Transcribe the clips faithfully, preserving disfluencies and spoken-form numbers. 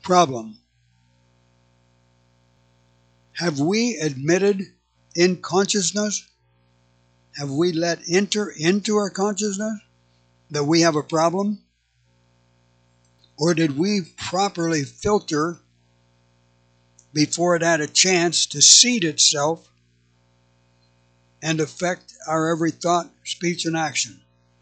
problem. Have we admitted in consciousness? Have we let enter into our consciousness that we have a problem? Or did we properly filter before it had a chance to seed itself and affect our every thought, speech, and action?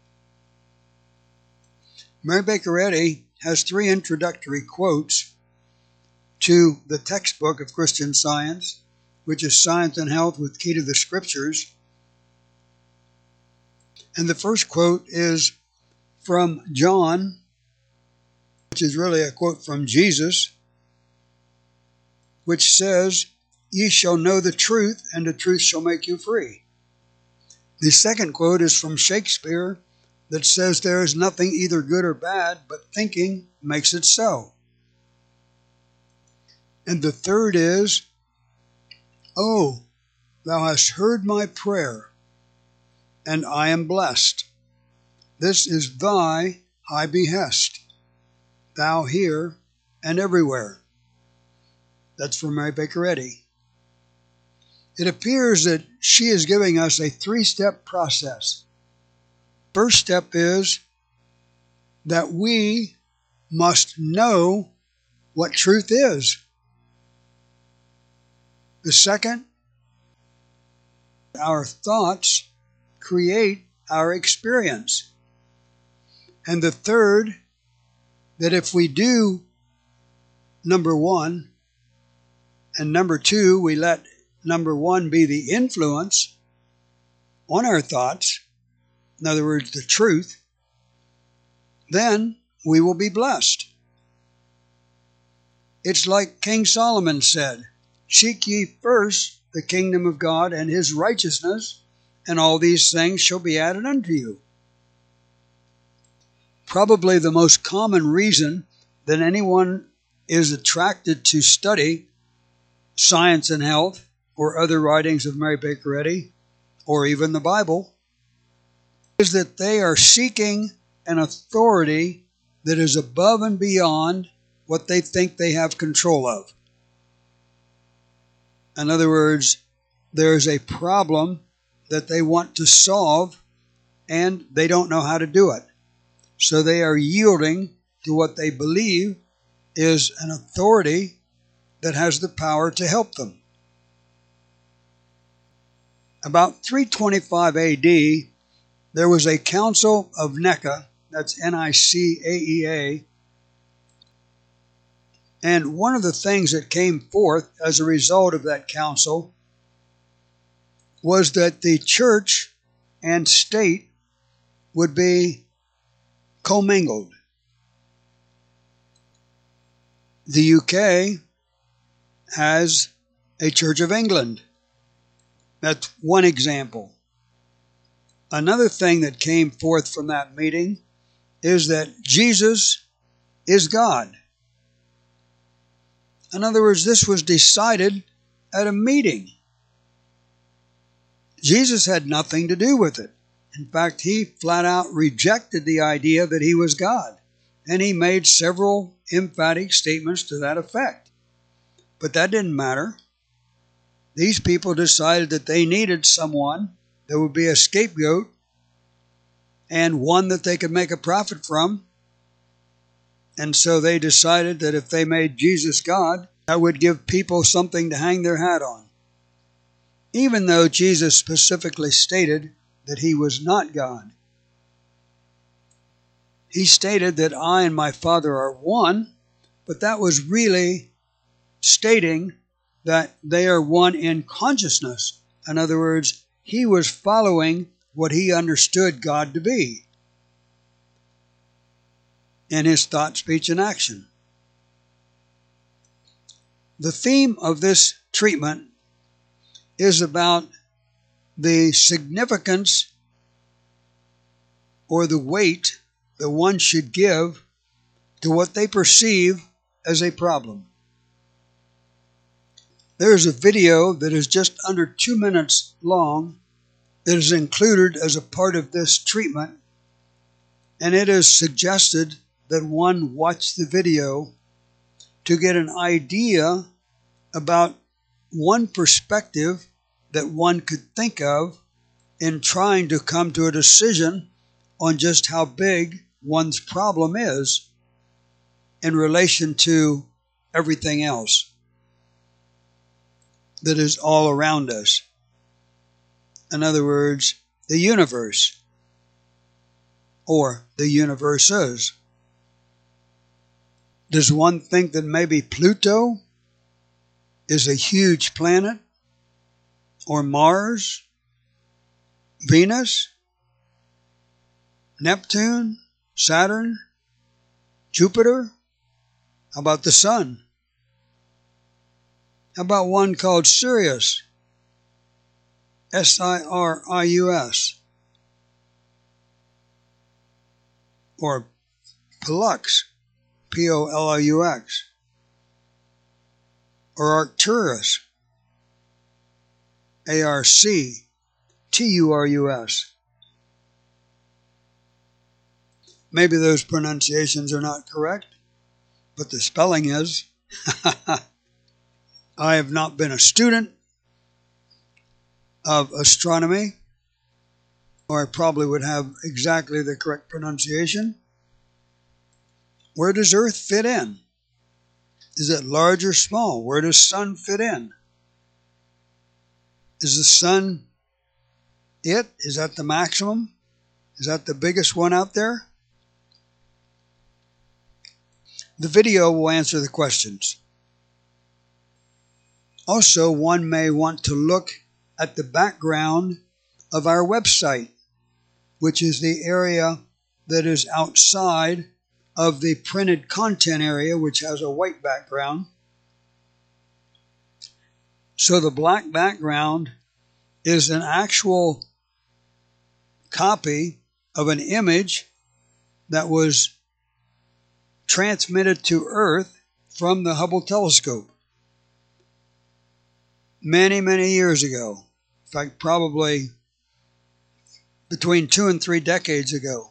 Mary Baker Eddy has three introductory quotes to the textbook of Christian Science, which is Science and Health with Key to the Scriptures. And the first quote is from John, which is really a quote from Jesus, which says, "Ye shall know the truth, and the truth shall make you free." The second quote is from Shakespeare that says, "There is nothing either good or bad, but thinking makes it so." And the third is, "Oh, thou hast heard my prayer, and I am blessed. This is thy high behest, thou here and everywhere." That's from Mary Baker Eddy. It appears that she is giving us a three-step process. First step is that we must know what truth is. The second, our thoughts create our experience. And the third, that if we do number one, and number two, we let number one be the influence on our thoughts, in other words, the truth, then we will be blessed. It's like King Solomon said, "Seek ye first the kingdom of God and his righteousness, and all these things shall be added unto you." Probably the most common reason that anyone is attracted to study Science and Health or other writings of Mary Baker Eddy, or even the Bible, is that they are seeking an authority that is above and beyond what they think they have control of. In other words, there is a problem that they want to solve, and they don't know how to do it. So they are yielding to what they believe is an authority that has the power to help them. About three twenty-five A D, there was a Council of Nicea, that's N I C A E A, and one of the things that came forth as a result of that council was that the church and state would be commingled. The U K has a Church of England. That's one example. Another thing that came forth from that meeting is that Jesus is God. In other words, this was decided at a meeting. Jesus had nothing to do with it. In fact, he flat out rejected the idea that he was God, and he made several emphatic statements to that effect. But that didn't matter. These people decided that they needed someone that would be a scapegoat and one that they could make a profit from. And so they decided that if they made Jesus God, that would give people something to hang their hat on. Even though Jesus specifically stated that he was not God. He stated that I and my Father are one, but that was really stating that they are one in consciousness. In other words, he was following what he understood God to be in his thought, speech, and action. The theme of this treatment is about the significance or the weight that one should give to what they perceive as a problem. There is a video that is just under two minutes long that is included as a part of this treatment, and it is suggested that one watch the video to get an idea about one perspective that one could think of in trying to come to a decision on just how big one's problem is in relation to everything else that is all around us. In other words, the universe, or the universes. Does one think that maybe Pluto is a huge planet, or Mars, Venus, Neptune, Saturn, Jupiter? How about the sun? How about one called Sirius? S I R I U S. Or Pollux, P O L L U X. Or Arcturus, A R C T U R U S. Maybe those pronunciations are not correct, but the spelling is. I have not been a student of astronomy, or I probably would have exactly the correct pronunciation. Where does Earth fit in? Is it large or small? Where does sun fit in? Is the sun it? Is that the maximum? Is that the biggest one out there? The video will answer the questions. Also, one may want to look at the background of our website, which is the area that is outside of the printed content area, which has a white background. So the black background is an actual copy of an image that was transmitted to Earth from the Hubble telescope many, many years ago. In fact, probably between two and three decades ago.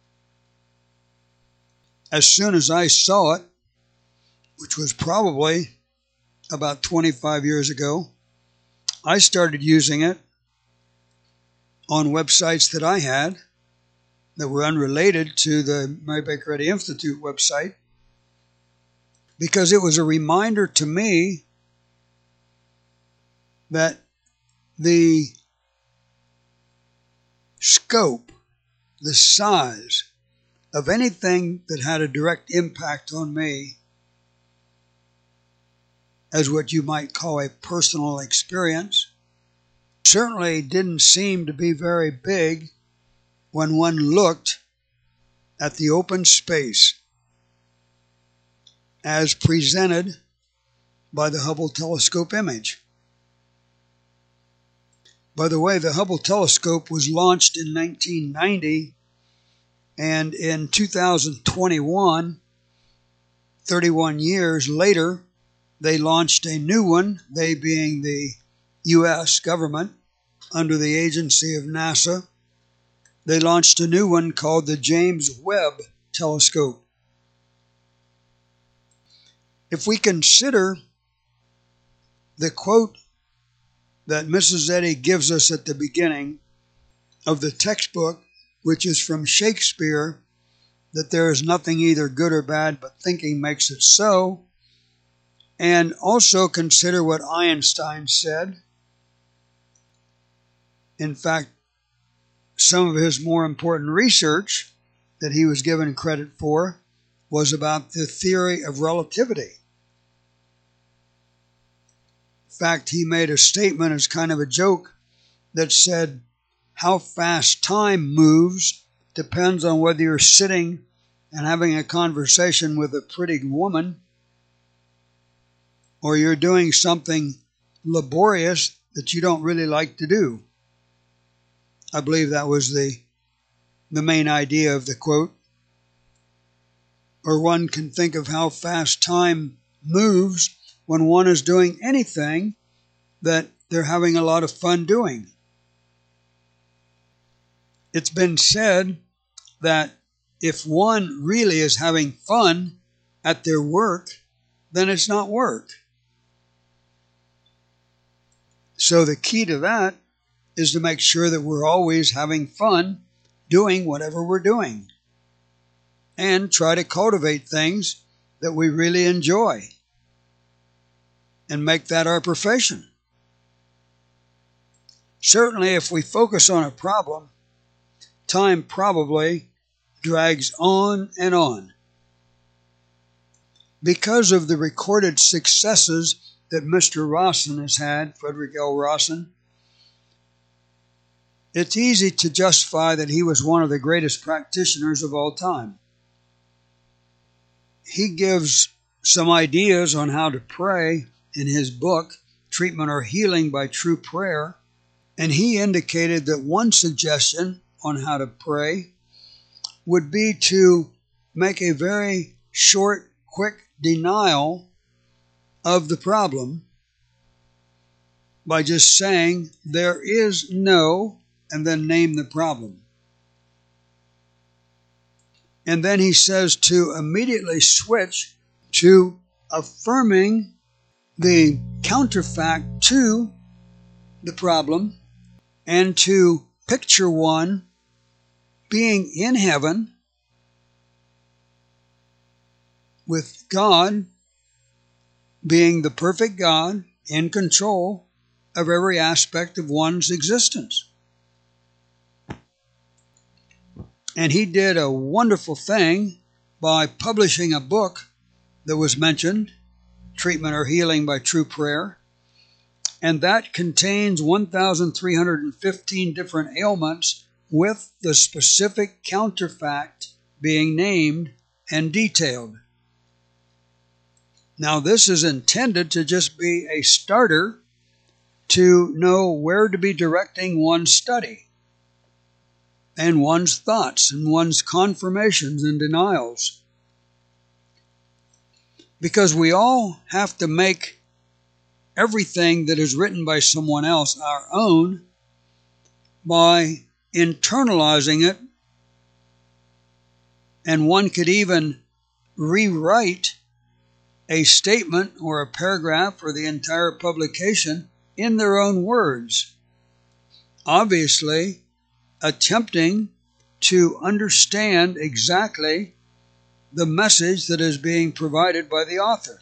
As soon as I saw it, which was probably about twenty-five years ago, I started using it on websites that I had that were unrelated to the Mary Baker Eddy Institute website, because it was a reminder to me that the scope, the size of anything that had a direct impact on me as what you might call a personal experience certainly didn't seem to be very big when one looked at the open space as presented by the Hubble telescope image. By the way, the Hubble telescope was launched in nineteen ninety, and in two thousand twenty-one, thirty-one years later, they launched a new one, they being the U S government under the agency of NASA. They launched a new one called the James Webb Telescope. If we consider the quote that Missus Eddy gives us at the beginning of the textbook, which is from Shakespeare, that there is nothing either good or bad, but thinking makes it so, and also consider what Einstein said. In fact, some of his more important research that he was given credit for was about the theory of relativity. In fact, he made a statement as kind of a joke that said, how fast time moves depends on whether you're sitting and having a conversation with a pretty woman or you're doing something laborious that you don't really like to do. I believe that was the, the main idea of the quote. Or one can think of how fast time moves when one is doing anything that they're having a lot of fun doing. It's been said that if one really is having fun at their work, then it's not work. So the key to that is to make sure that we're always having fun doing whatever we're doing, and try to cultivate things that we really enjoy and make that our profession. Certainly, if we focus on a problem, time probably drags on and on. Because of the recorded successes that Mister Rawson has had, Frederick L. Rawson, it's easy to justify that he was one of the greatest practitioners of all time. He gives some ideas on how to pray in his book, Treatment or Healing by True Prayer, and he indicated that one suggestion on how to pray would be to make a very short, quick denial of the problem by just saying, there is no, and then name the problem. And then he says to immediately switch to affirming the counterfact to the problem, and to picture one being in heaven with God being the perfect God in control of every aspect of one's existence. And he did a wonderful thing by publishing a book that was mentioned, Treatment or Healing by True Prayer, and that contains one thousand three hundred fifteen different ailments with the specific counterfact being named and detailed. Now, this is intended to just be a starter to know where to be directing one's study and one's thoughts and one's confirmations and denials. Because we all have to make everything that is written by someone else our own by internalizing it, and one could even rewrite a statement or a paragraph or the entire publication in their own words, obviously attempting to understand exactly the message that is being provided by the author.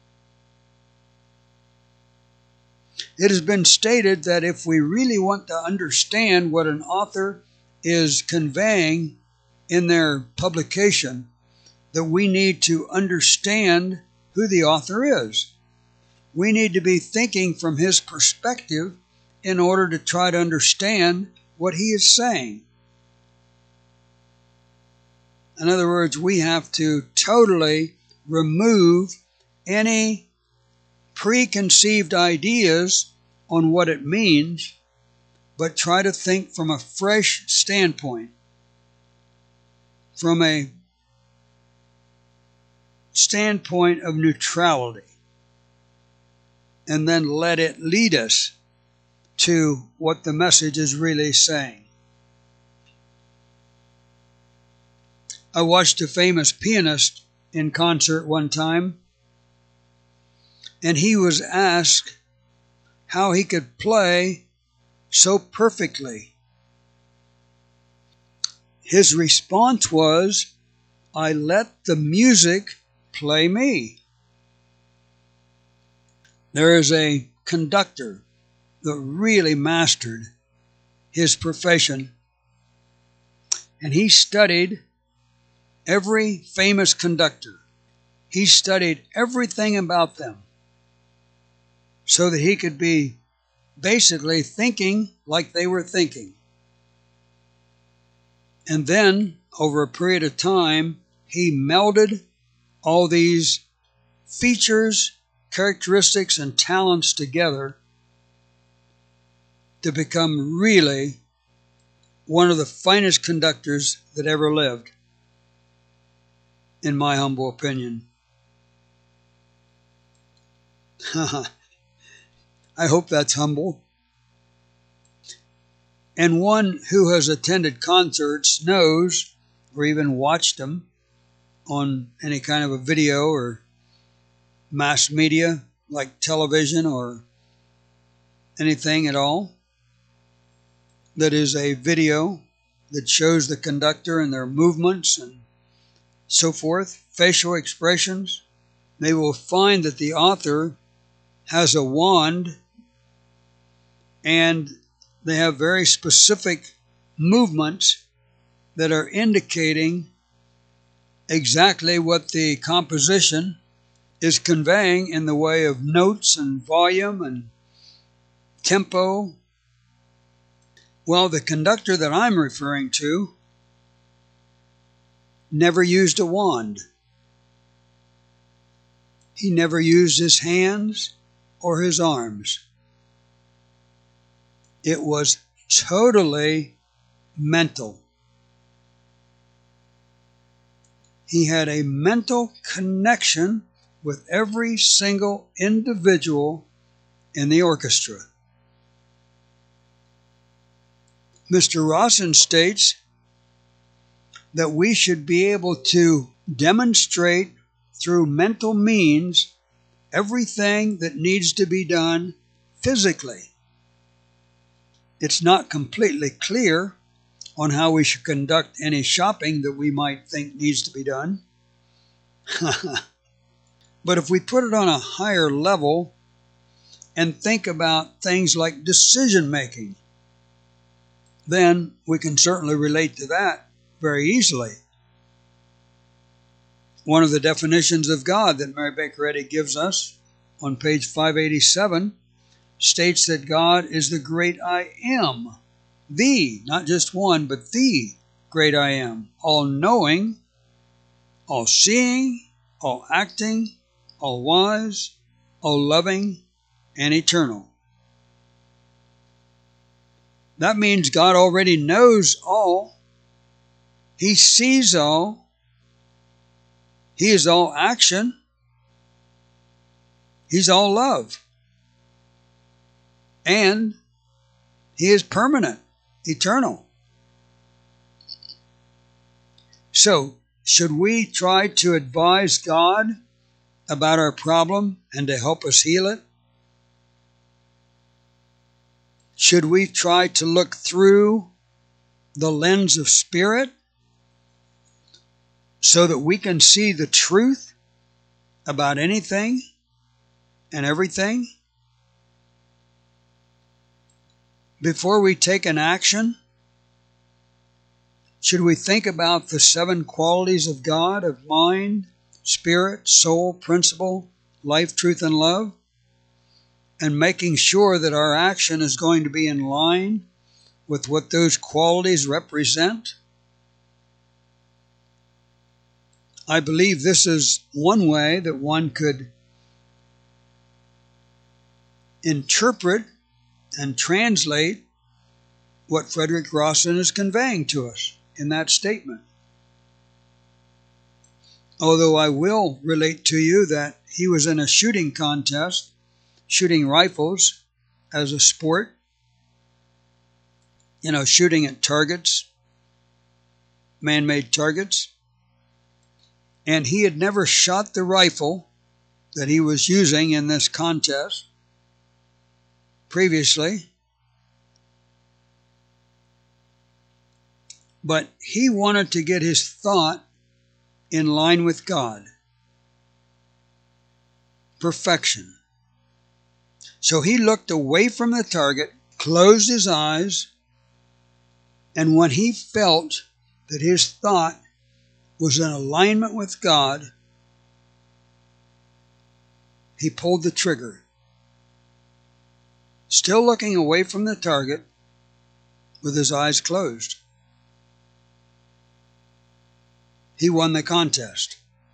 It has been stated that if we really want to understand what an author is conveying in their publication, that we need to understand who the author is. We need to be thinking from his perspective in order to try to understand what he is saying. In other words, we have to totally remove any preconceived ideas on what it means, but try to think from a fresh standpoint, from a standpoint of neutrality, and then let it lead us to what the message is really saying. I watched a famous pianist in concert one time, and he was asked how he could play so perfectly. His response was, "I let the music play me." There is a conductor that really mastered his profession, and he studied every famous conductor. He studied everything about them so that he could be basically thinking like they were thinking. And then, over a period of time, he melded all these features, characteristics, and talents together to become really one of the finest conductors that ever lived, in my humble opinion. I hope that's humble. And one who has attended concerts knows, or even watched them on any kind of a video or mass media like television or anything at all that is a video that shows the conductor and their movements and so forth, facial expressions, they will find that the author has a wand and they have very specific movements that are indicating exactly what the composition is conveying in the way of notes and volume and tempo. Well, the conductor that I'm referring to never used a wand. He never used his hands or his arms. It was totally mental. He had a mental connection with every single individual in the orchestra. Mister Rawson states that we should be able to demonstrate through mental means everything that needs to be done physically. It's not completely clear on how we should conduct any shopping that we might think needs to be done. But if we put it on a higher level and think about things like decision making, then we can certainly relate to that very easily. One of the definitions of God that Mary Baker Eddy gives us on page five eighty-seven states that God is the great I am, the, not just one, but the great I am, all-knowing, all-seeing, all-acting, all-wise, all-loving, and eternal. That means God already knows all. He sees all. He is all action. He's all love. And He is permanent, eternal. So, should we try to advise God about our problem and to help us heal it? Should we try to look through the lens of spirit so that we can see the truth about anything and everything? Before we take an action, should we think about the seven qualities of God, of mind, spirit, soul, principle, life, truth, and love, and making sure that our action is going to be in line with what those qualities represent? I believe this is one way that one could interpret and translate what Frederick Rawson is conveying to us in that statement. Although I will relate to you that he was in a shooting contest, shooting rifles as a sport, you know, shooting at targets, man-made targets, and he had never shot the rifle that he was using in this contest previously, but he wanted to get his thought in line with God. Perfection. So he looked away from the target, closed his eyes, and when he felt that his thought was in alignment with God, he pulled the trigger. Still looking away from the target with his eyes closed. He won the contest.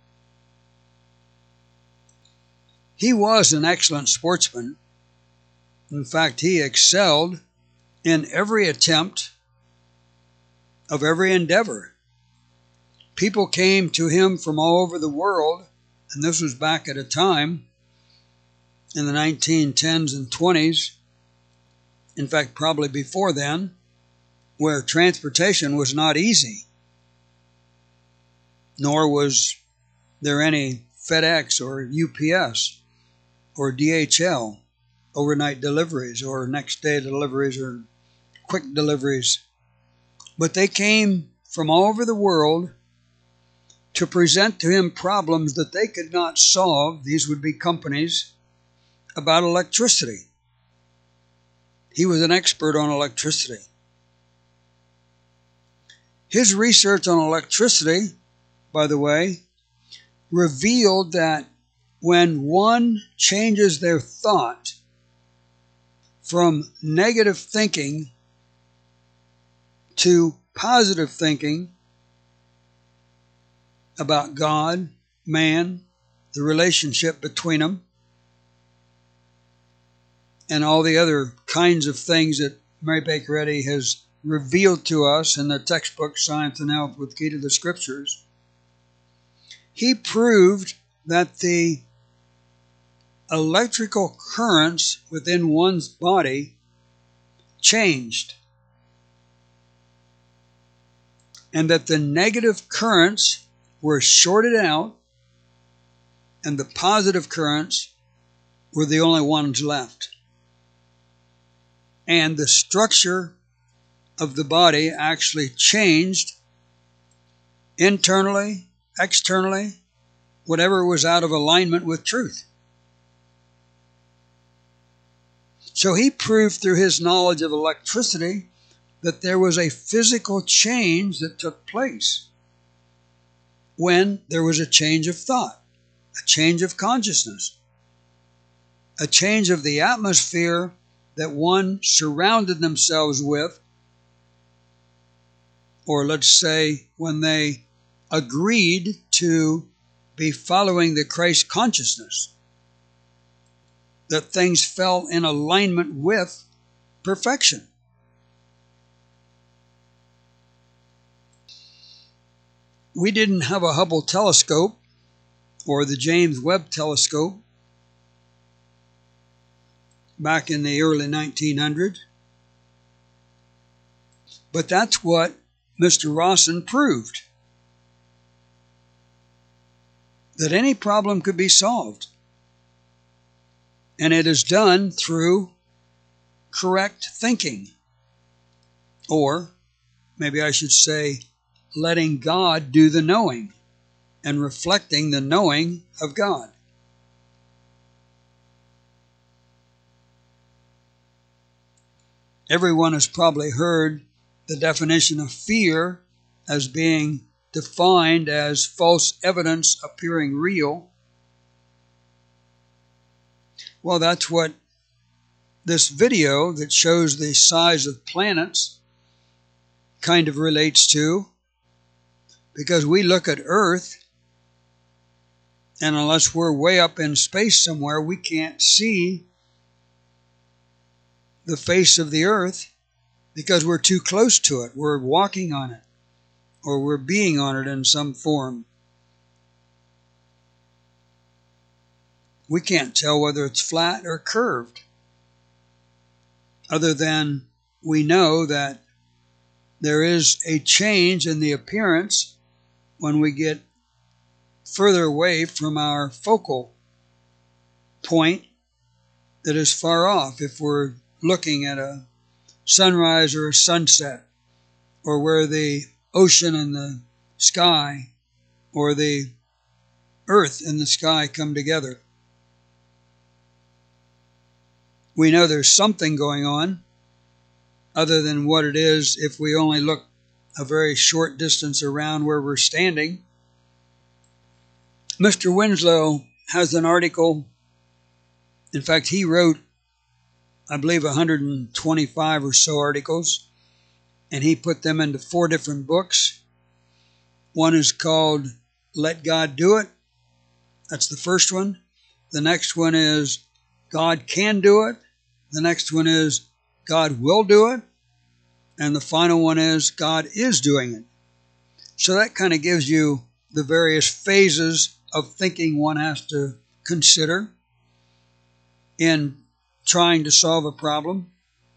He was an excellent sportsman. In fact, he excelled in every attempt of every endeavor. People came to him from all over the world, and this was back at a time in the nineteen tens and twenties, in fact, probably before then, where transportation was not easy, nor was there any FedEx or U P S or D H L, overnight deliveries or next day deliveries or quick deliveries. But they came from all over the world to present to him problems that they could not solve. These would be companies about electricity. He was an expert on electricity. His research on electricity, by the way, revealed that when one changes their thought from negative thinking to positive thinking about God, man, the relationship between them, and all the other kinds of things that Mary Baker Eddy has revealed to us in the textbook Science and Health with Key to the Scriptures, he proved that the electrical currents within one's body changed, and that the negative currents were shorted out and the positive currents were the only ones left. And the structure of the body actually changed internally, externally, whatever was out of alignment with truth. So he proved through his knowledge of electricity that there was a physical change that took place when there was a change of thought, a change of consciousness, a change of the atmosphere that one surrounded themselves with, or let's say when they agreed to be following the Christ consciousness, that things fell in alignment with perfection. We didn't have a Hubble telescope or the James Webb telescope back in the early nineteen hundreds. But that's what Mister Rawson proved, that any problem could be solved. And it is done through correct thinking. Or, maybe I should say, letting God do the knowing and reflecting the knowing of God. Everyone has probably heard the definition of fear as being defined as false evidence appearing real. Well, that's what this video that shows the size of planets kind of relates to, because we look at Earth, and unless we're way up in space somewhere, we can't see the face of the Earth because we're too close to it. We're walking on it, or we're being on it in some form. We can't tell whether it's flat or curved, other than we know that there is a change in the appearance when we get further away from our focal point that is far off. If we're looking at a sunrise or a sunset, or where the ocean and the sky or the earth and the sky come together, we know there's something going on other than what it is if we only look a very short distance around where we're standing. Mister Winslow has an article. In fact, he wrote, I believe, one hundred twenty-five or so articles, and he put them into four different books. One is called Let God Do It. That's the first one. The next one is God Can Do It. The next one is God Will Do It. And the final one is God Is Doing It. So that kind of gives you the various phases of thinking one has to consider in trying to solve a problem.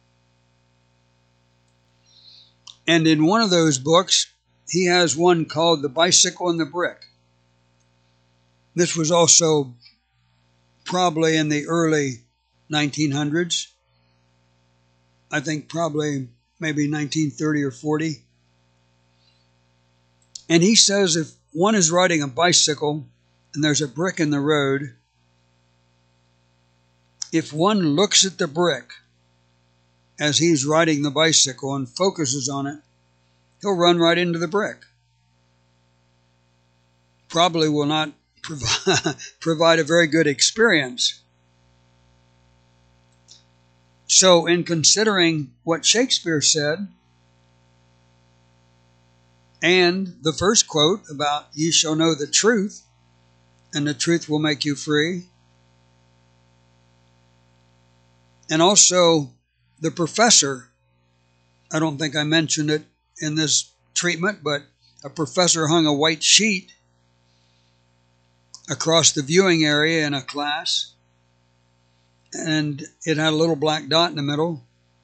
And in one of those books, he has one called The Bicycle and the Brick. This was also probably in the early nineteen hundreds. I think probably maybe nineteen thirty or forty. And he says if one is riding a bicycle and there's a brick in the road, if one looks at the brick as he's riding the bicycle and focuses on it, he'll run right into the brick. Probably will not provide, provide a very good experience. So in considering what Shakespeare said, and the first quote about ye shall know the truth, and the truth will make you free, and also the professor, I don't think I mentioned it in this treatment, but a professor hung a white sheet across the viewing area in a class, and it had a little black dot in the middle.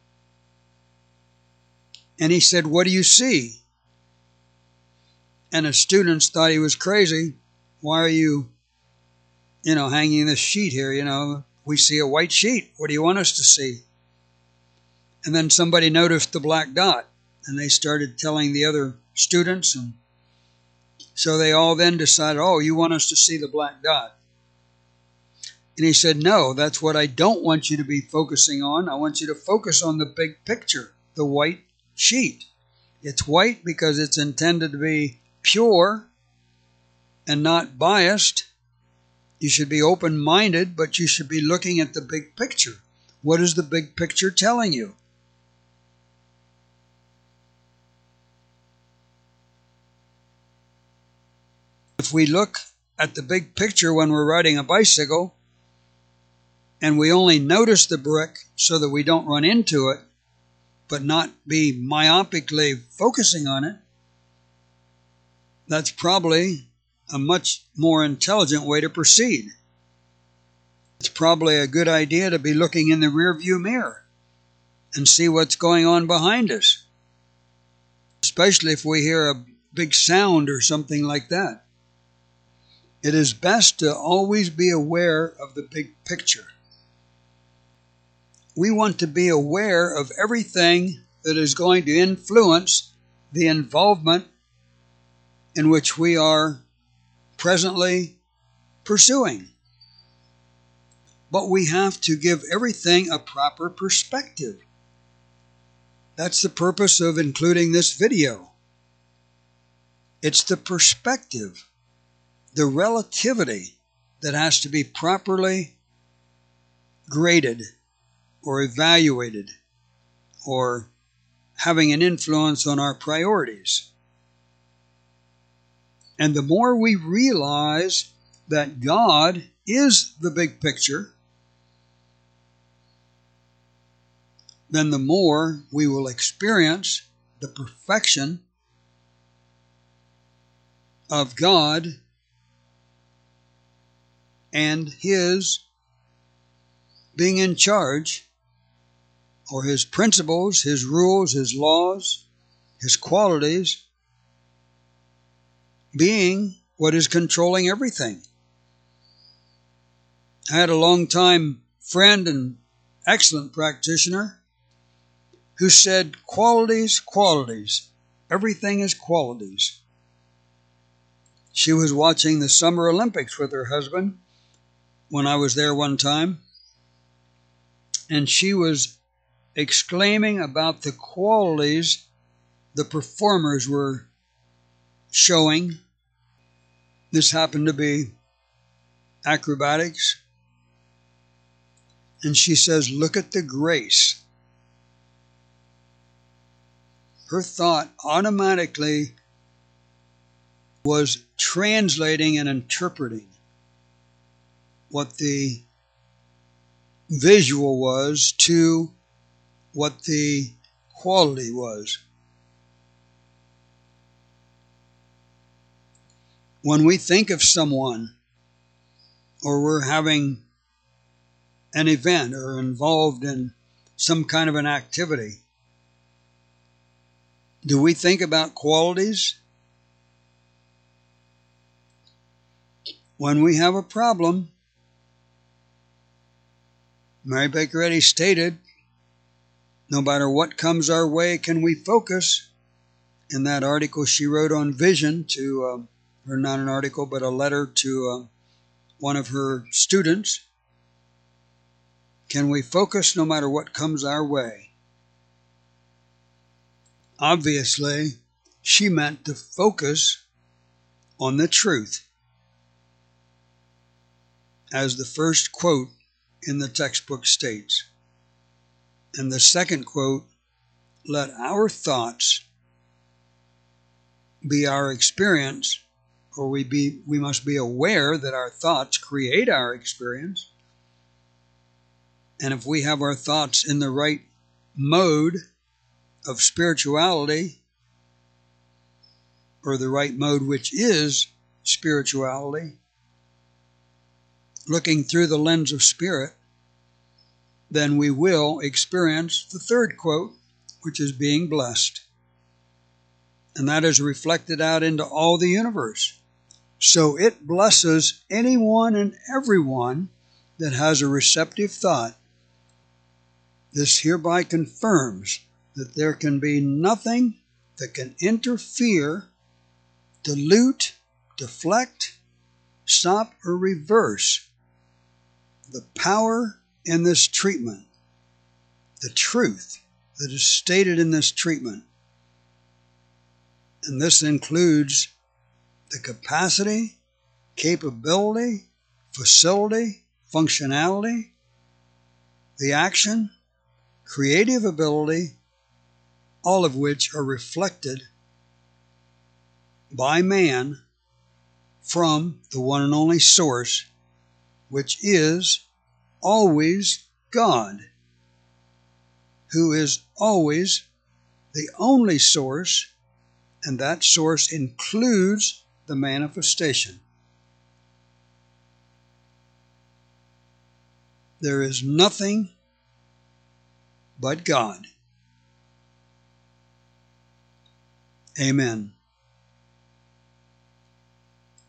And he said, "What do you see?" And the students thought he was crazy. "Why are you, you know, hanging this sheet here? You know, we see a white sheet. What do you want us to see?" And then somebody noticed the black dot, and they started telling the other students, and so they all then decided, "Oh, you want us to see the black dot?" And he said, "No, that's what I don't want you to be focusing on. I want you to focus on the big picture, the white sheet. It's white because it's intended to be pure and not biased. You should be open-minded, but you should be looking at the big picture. What is the big picture telling you?" If we look at the big picture when we're riding a bicycle, and we only notice the brick so that we don't run into it, but not be myopically focusing on it, that's probably a much more intelligent way to proceed. It's probably a good idea to be looking in the rearview mirror and see what's going on behind us, especially if we hear a big sound or something like that. It is best to always be aware of the big picture. We want to be aware of everything that is going to influence the involvement in which we are presently pursuing. But we have to give everything a proper perspective. That's the purpose of including this video. It's the perspective, the relativity that has to be properly graded or evaluated or having an influence on our priorities. And the more we realize that God is the big picture, then the more we will experience the perfection of God and His being in charge, or His principles, His rules, His laws, His qualities, being what is controlling everything. I had a long-time friend and excellent practitioner who said, qualities, qualities. Everything is qualities. She was watching the Summer Olympics with her husband when I was there one time, and she was exclaiming about the qualities the performers were showing. This happened to be acrobatics. And she says, "Look at the grace." Her thought automatically was translating and interpreting what the visual was to what the quality was. When we think of someone, or we're having an event or involved in some kind of an activity, do we think about qualities? when we have a problem, Mary Baker Eddy stated, no matter what comes our way, can we focus? In that article she wrote on vision to, uh, or not an article, but a letter to uh, one of her students. Can we focus no matter what comes our way? Obviously, she meant to focus on the truth, as the first quote in the textbook states. And the second quote, let our thoughts be our experience, or we be we must be aware that our thoughts create our experience. And if we have our thoughts in the right mode of spirituality, or the right mode which is spirituality, looking through the lens of spirit, then we will experience the third quote, which is being blessed. And that is reflected out into all the universe. So it blesses anyone and everyone that has a receptive thought. This hereby confirms that there can be nothing that can interfere, dilute, deflect, stop, or reverse the power in this treatment, the truth that is stated in this treatment. And this includes the capacity, capability, facility, functionality, the action, creative ability, all of which are reflected by man from the one and only source, which is always God, who is always the only source, and that source includes the manifestation. There is nothing but God. Amen.